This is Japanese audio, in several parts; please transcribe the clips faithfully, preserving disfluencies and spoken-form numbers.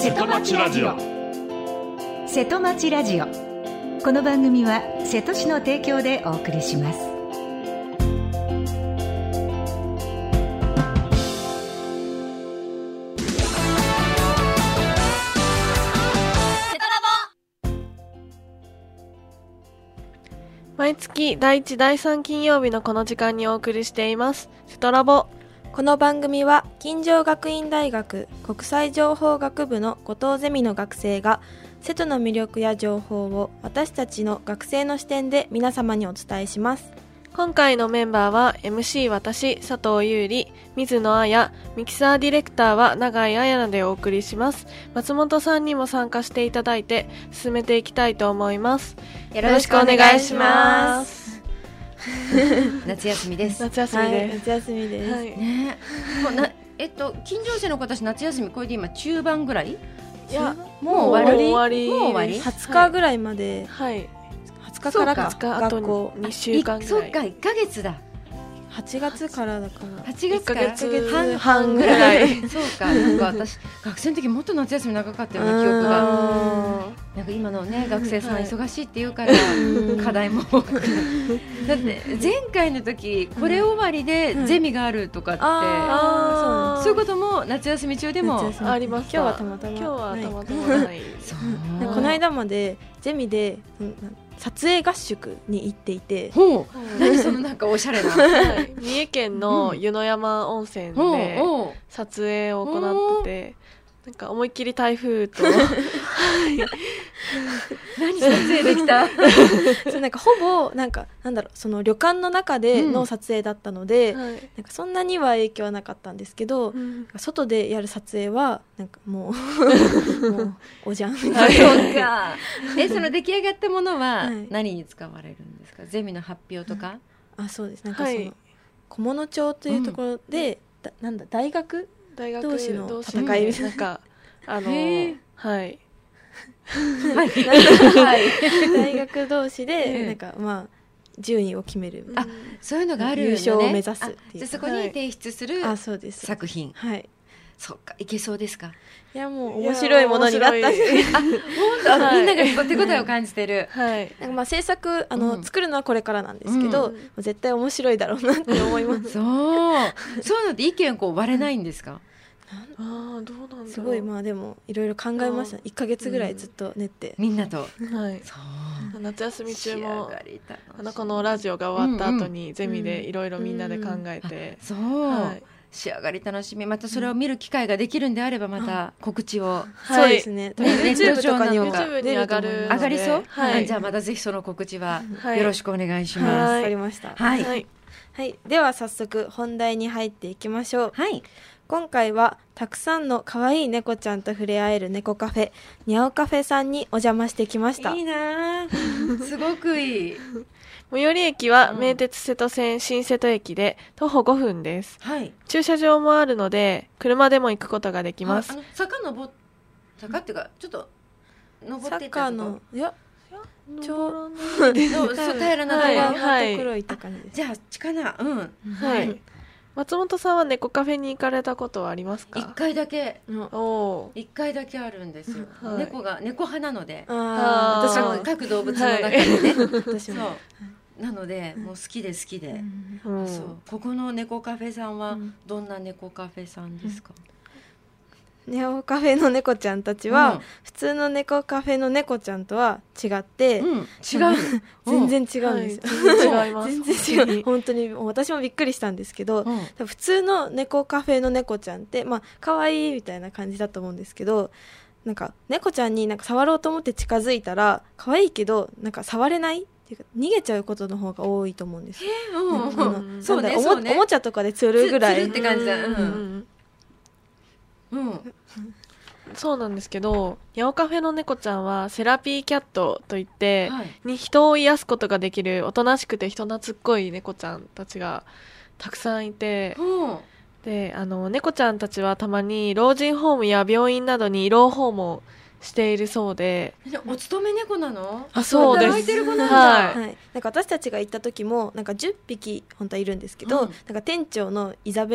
瀬戸町ラジオ。 瀬戸町ラジオ。この番組は瀬戸市の提供でお送りします。 毎月だいいちだいさん金曜日のこの時間にお送りしています瀬戸ラボ。 この番組は金城学院大学国際情報学部の後藤ゼミの学生が瀬戸の魅力や情報を私たちの学生の視点で皆様にお伝えします。 今回のメンバーは エムシー 私佐藤優里、水野彩、ミキサーディレクターは永井彩奈でお送りします。松本さんにも参加していただいて進めていきたいと思います。よろしくお願いします。 夏休みです。 夏休みです。 はい、夏休みです。 はい、 ねもうなえっと近所生の子たち夏休みこれで今中盤ぐらい？ いやもう終わり？ 終わりもう終わり？ はつかぐらいまで、 はい、 はつかからはつかあと学校にしゅうかんぐらい。 そっかいっかげつだ。 はちがつからだからはちがつからいっかげつ半半ぐらいそうか、なんか私学生の時もっと夏休み長かったような記憶が。なんか今のね学生さん忙しいって言うから、はい、課題も多くだって前回の時これ終わりでゼミがあるとかって、うん、あそういうことも夏休み中でもありました。 今日はたまたま今日はたまたまないそうこの間までゼミで、うん撮影合宿に行っていて、 ほう何そのなんかおしゃれな、 はい、三重県の湯の山温泉で撮影を行ってて、なんか思いっきり台風と何撮影できたそうなんかほぼなんかなんだろうその旅館の中での撮影だったので、うんはい、なんかそんなには影響はなかったんですけど、うん、外でやる撮影はなんかもうもうおじゃんみたいな、 そうかえその出来上がったものは何に使われるんですか？ゼミの発表とか、 うん、あそうですなんかその、はい、菰野町というところで、うん、なんだ大学大学同士の戦いみたいな、 なんかあのはいはい大学同士でなんかまあ順位を決める、 あそういうのがあるのね。 優勝を目指すっていう。 じゃあそこに提出する作品、 はい、 そっかいけそうですか？ いやもう面白いものになったんですあ本当、はい、みんなが手応えを感じてる、 はい、なんかまあ制作あの、うん、作るのはこれからなんですけど、うん、絶対面白いだろうなって思いますそうそういうのって意見こう割れないんですか？ あどうなんだろう。 すごいまあでもいろいろ考えました。いっかげつぐらいずっと練って、 うん、みんなと、 はい、そう夏休み中もあのこのラジオが終わった後にゼミでいろいろみんなで考えて、 うんうん、そう、はい、仕上がり楽しみ。またそれを見る機会ができるんであればまた告知を、うん、 そうですね、 ネット上なのか YouTube に上がる上がりそう、 はい、 じゃあまたぜひその告知はよろしくお願いします。 わ、はい、かりました。 はい、 はいはい、では早速本題に入っていきましょう。 はい、 今回はたくさんの可愛い猫ちゃんと触れ合える猫カフェにゃおカフェさんにお邪魔してきました。 いいなすごくいい最寄り駅は名鉄瀬戸線新瀬戸駅で徒歩ごふんです、 はい、 駐車場もあるので車でも行くことができます。 あの坂登坂っていうかちょっと登っていった坂のいやちょう平らなところ、 はい、黒いとかにです。 じゃあ近な、うん、 はい、松本さんは猫カフェに行かれたことはありますか？ 一回だけ、 うん、お一回だけあるんですよ、はい、猫が猫派なので、 あ私も各動物の中でね、はい、 私もそうなのでもう好きで好きで、 うん、 そうここの猫カフェさんはどんな猫カフェさんですか？ ネオカフェの猫ちゃんたちは、うん、普通の猫カフェの猫ちゃんとは違って、 うん、違う全然違うんですよ、 はい、全然違います全然違う本当に私もびっくりしたんですけど、うん、普通の猫カフェの猫ちゃんってまあ可愛いみたいな感じだと思うんですけど、なんか猫ちゃんになんか触ろうと思って近づいたら可愛いけどなんか触れないっていうか逃げちゃうことの方が多いと思うんですよ。おもちゃとかで釣るぐらい釣るって感じだ、うんうんうん、そうなんですけどにゃおカフェの猫ちゃんはセラピーキャットといって、はい、に人を癒すことができるおとなしくて人懐っこい猫ちゃんたちがたくさんいて、 うん、 であの猫ちゃんたちはたまに老人ホームや病院などに慰労訪問しているそうで。 お勤め猫なの？ あ、そうです。 働いてる子なんだ、 はいはい、なんか私たちが行った時もなんかじゅっぴき本当はいるんですけど、うん、なんか店長のイザベラ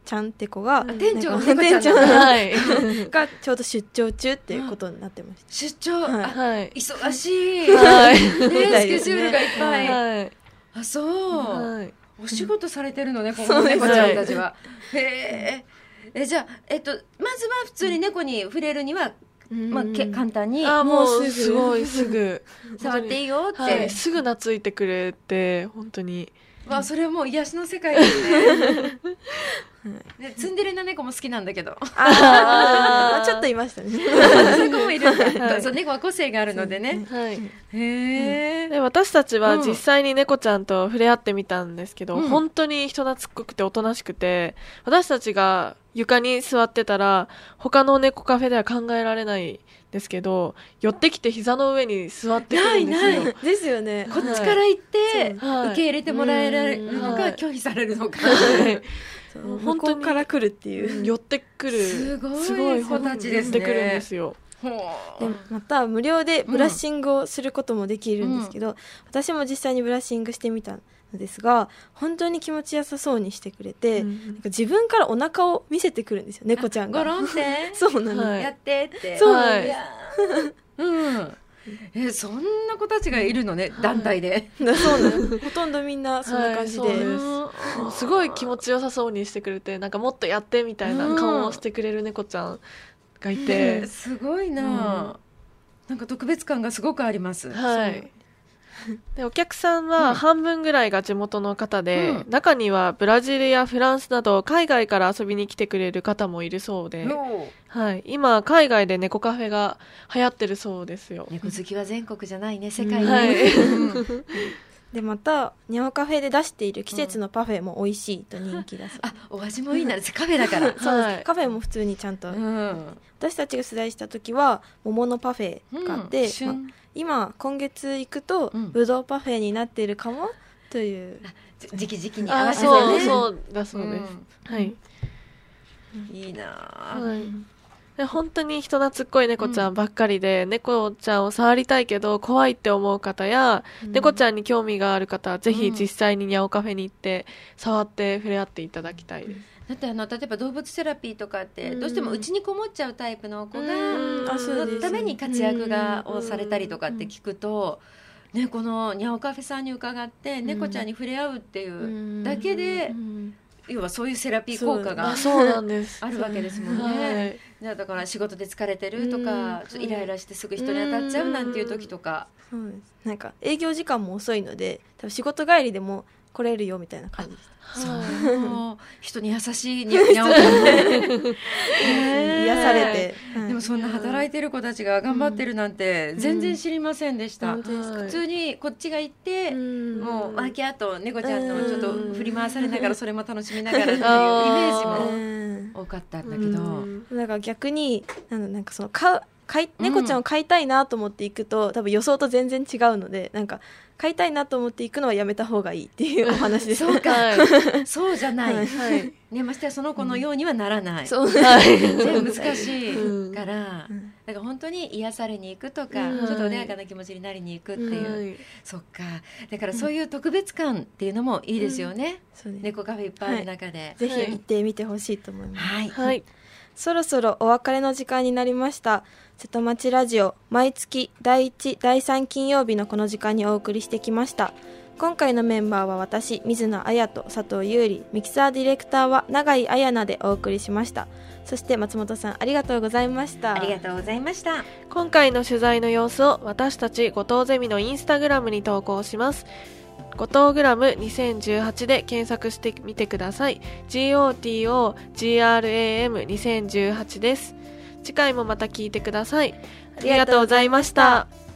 ちゃんって子が、 店長がなんか猫ちゃん店長はいがちょうど出張中っていうことになってました。 出張、 はいあはい忙しい、 はいね、スみたいケですねジュールがいっぱい、 はいあそう、 はいお仕事されてるのね、このそうです猫ちゃんたちは。へえ。え、じゃあ、えっと、まずは普通に猫に触れるには、まあ、け簡単にあもうもうすぐすごいすぐ触っていいよって、 はい、すぐ懐いてくれて本当にまあ、それはもう癒しの世界ですね。ね、ツンデレな猫も好きなんだけど。 あーちょっといましたね。 そういう子もいるんだ、 はいそう猫は個性があるのでね。 はいへえ。 で私たちはうん実際に猫ちゃんと触れ合ってみたんですけど、 うん本当に人懐っこくておとなしくて、私たちが床に座ってたら他の猫カフェでは考えられないですけど、寄ってきて膝の上に座ってくるんですよ。 ないないですよね。 こっちから行って、 はい受け入れてもらえるのか、 はい拒否されるのか。 はいそうもう向本当にこうから来るっていう。 寄ってくるすごい子たちですね寄ってくるんですよ。 ほうでまた無料でブラッシングをすることもできるんですけど、私も実際にブラッシングしてみたのですが、本当に気持ちよさそうにしてくれて、 うんなんか自分からお腹を見せてくるんですよ、猫ちゃんが。 ゴロンってそうなの、 はいやってって。 そうなんですいやーうん。え、そんな子たちがいるのね、団体で。 だそうなのほとんどみんなそんな感じで、 はいそうですもうすごい気持ちよさそうにしてくれて、なんかもっとやってみたいな顔をしてくれる猫ちゃんがいて、 すごいな。なんか特別感がすごくあります。 はいでお客さんうんは半分ぐらいが地元の方で、 うん中にはブラジルやフランスなど海外から遊びに来てくれる方もいるそうで、 のはい、今海外で猫カフェが流行ってるそうですよ。 猫好きは全国じゃないね、世界に。 はいうんでまたニャオカフェで出している季節のパフェも美味しいと人気だそう、 あ、お味もいいな、カフェだから。 そうです、 はいカフェも普通にちゃんと、 うん。 私たちが取材した時は桃のパフェがあって、 うん旬まあ今今月行くとうんぶどうパフェになっているかもという、 じ時期時期に合わあせてね。 そうそうだそうです、はい、 うんいいなあ。 はいで本当に人懐っこい猫ちゃんばっかりで、猫ちゃんを触りたいけど怖いって思う方や、 うん猫ちゃんに興味がある方はぜひ実際にニャオカフェに行って触って触れ合っていただきたいです。 だってあの例えば動物セラピーとかってうんどうしてもうちにこもっちゃうタイプの子がうんあそうですのために活躍がうんをされたりとかって聞くと、ね、このニャオカフェさんに伺って猫ちゃんに触れ合うっていうだけで、 うん要はそういうセラピー効果があそうなんですあるわけですもんはね。 いだから仕事で疲れてるとか、 うんちょっとイライラしてすぐ人に当たっちゃうなんていう時とか、 そうですなんか営業時間も遅いので多分仕事帰りでも来れるよみたいな感じでしたはいもう人に優しいニャニャオカフェ癒されて、はいでもそんな働いてる子たちが頑張ってるなんて全然知りませんでした、 本当ですか普通にこっちが行って、 うんもうワーキャーと猫ちゃんのちょっとうん振り回されながらそれも楽しみながらっていうイメあーージもうん多かったんだけど、 うんだから逆になんだなんかその飼う飼い猫ちゃんを飼いたいなと思って行くと、多分予想と全然違うのでなんか飼いたいなと思って行くのはやめた方がいいっていうお話ですそうか、 はいそうじゃない、 はいはいね、ましてやその子のようにはならない、 そうはい全部難しいうんから、 うんだから本当に癒されに行くとか、 うんちょっと穏やかな気持ちになりに行くっていう、 はいそっか、だからそういう特別感っていうのもいいですよね、 そうです猫カフェいっぱいある中で、 ぜひ行ってみてほしいと思います、 はい、 はいそろそろお別れの時間になりました瀬戸町ラジオ毎月だいいちだいさん金曜日のこの時間にお送りしてきました。今回のメンバーは私水野彩と佐藤優里、ミキサーディレクターは永井彩奈でお送りしました。そして松本さんありがとうございました。 ありがとうございました。 今回の取材の様子を私たち後藤ゼミのインスタグラムに投稿します。後藤グラムにせんじゅうはちで検索してみてください。 ゴトグラムにせんじゅうはち です。次回もまた聞いてください。ありがとうございました。